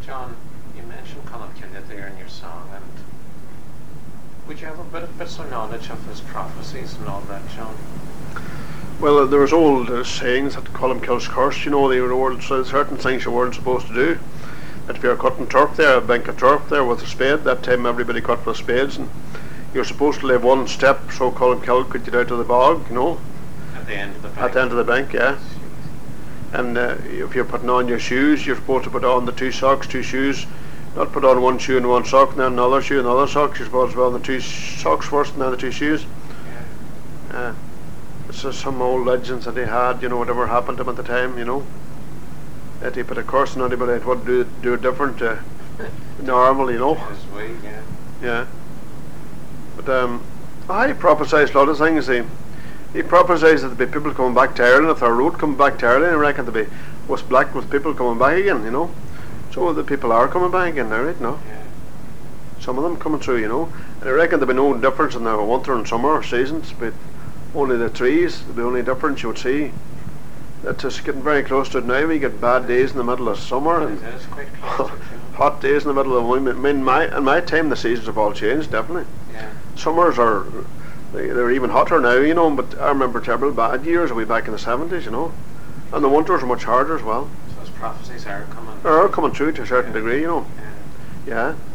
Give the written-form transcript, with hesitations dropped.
John, you mentioned Columcille there in your song, and would you have a bit of knowledge of his prophecies and all that, John? Well, there was old sayings that Columcille's cursed. You know, they were so certain things you weren't supposed to do. That if you're cutting turf there, a bank of turf there with a spade, that time everybody cut with spades, and you're supposed to leave one step so Columcille could get out of the bog. You know, At the end of the bank. at the end of the bank, yeah. And if you're putting on your shoes, you're supposed to put on the two socks, two shoes. Not put on one shoe and one sock, and then another shoe and another sock. You're supposed to put on the two socks first and then the two shoes. Yeah. It's just some old legends that he had, you know, whatever happened to him at the time, you know. That he put a curse on anybody that would do it different normal, you know. His way, yeah. Yeah. But he prophesied a lot of things. He prophesied that there'd be people coming back to Ireland, if our road coming back to Ireland, I reckon there'd be was black with people coming back again, you know. So the people are coming back again now, right? No? Yeah. Some of them coming through, you know. And I reckon there'd be no difference in the winter and summer seasons, but only the trees, there'd be only difference you would see. That's just getting very close to it now. We get bad days in the middle of summer and It is quite close to it, hot days in the middle of winter. I mean, in my time the seasons have all changed, definitely. yeah. Summers they're even hotter now, you know, but I remember terrible bad years way back in the 70s, you know. And the winters are much harder as well. So his prophecies are coming. They're all coming true to a certain degree, you know. Yeah. Yeah.